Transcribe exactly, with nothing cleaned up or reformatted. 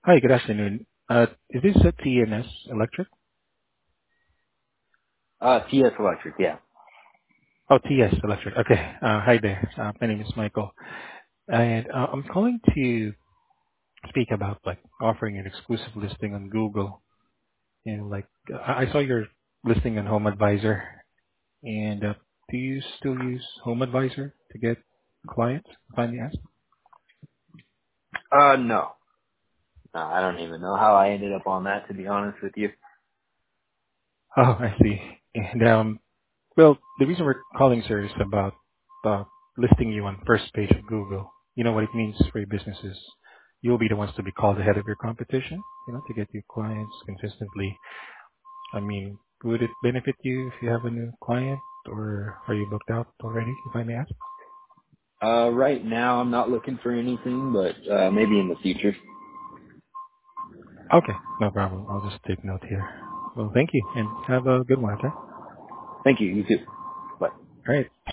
Hi, good afternoon. Uh, Is this a T N S Electric? Uh, T S Electric, yeah. Oh, T S Electric. Okay. Uh Hi there. Uh My name is Michael, and uh I'm calling to speak about, like, offering an exclusive listing on Google. And, like, I I saw your listing on Home Advisor, and uh do you still use Home Advisor to get clients, if I may ask? Uh, no. No, I don't even know how I ended up on that, to be honest with you. Oh, I see. And um Well, the reason we're calling, sir, is about uh, listing you on first page of Google. You know what it means for your businesses. You'll be the ones to be called ahead of your competition, you know, to get your clients consistently. I mean, would it benefit you if you have a new client, or are you booked out already, if I may ask? Uh, right now I'm not looking for anything, but, uh, maybe in the future. Okay, no problem. I'll just take note here. Well, thank you, and have a good one, okay? Thank you, you too. Bye. All right.